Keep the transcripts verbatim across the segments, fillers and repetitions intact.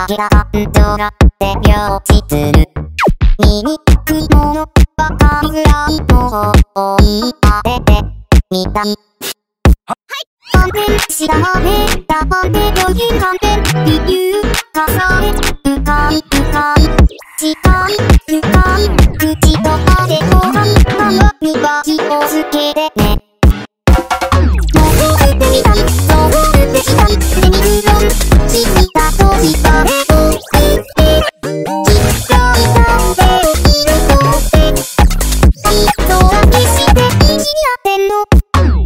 だけだ感情が手拍子する醜いものばかりぐらいの方を言い当ててみたい。反転したまめたまめ余裕反転理由重ね深い深い近い深い口と歯でご飯生には気をつけてね。登ってみたい登ってきたいデミグロンしたとしたれを言ってきらいなんでいるとって人は決して気になってんの。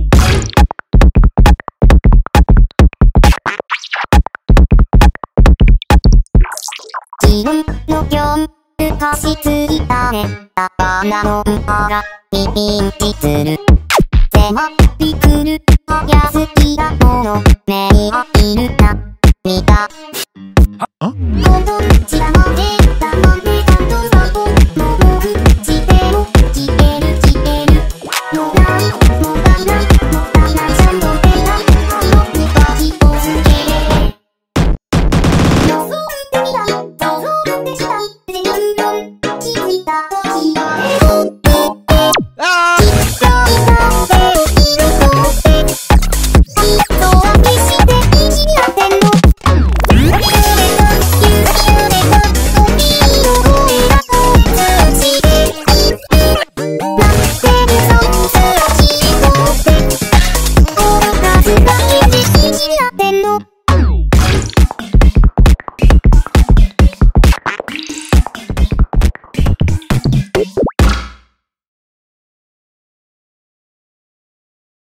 気分の今日昔ついたねたバナの葉がピピンチする迫ってくる早好きなもの目に入るな見たほんと知らまでたまで感動さともくしても消える消えるもうないもうないもうない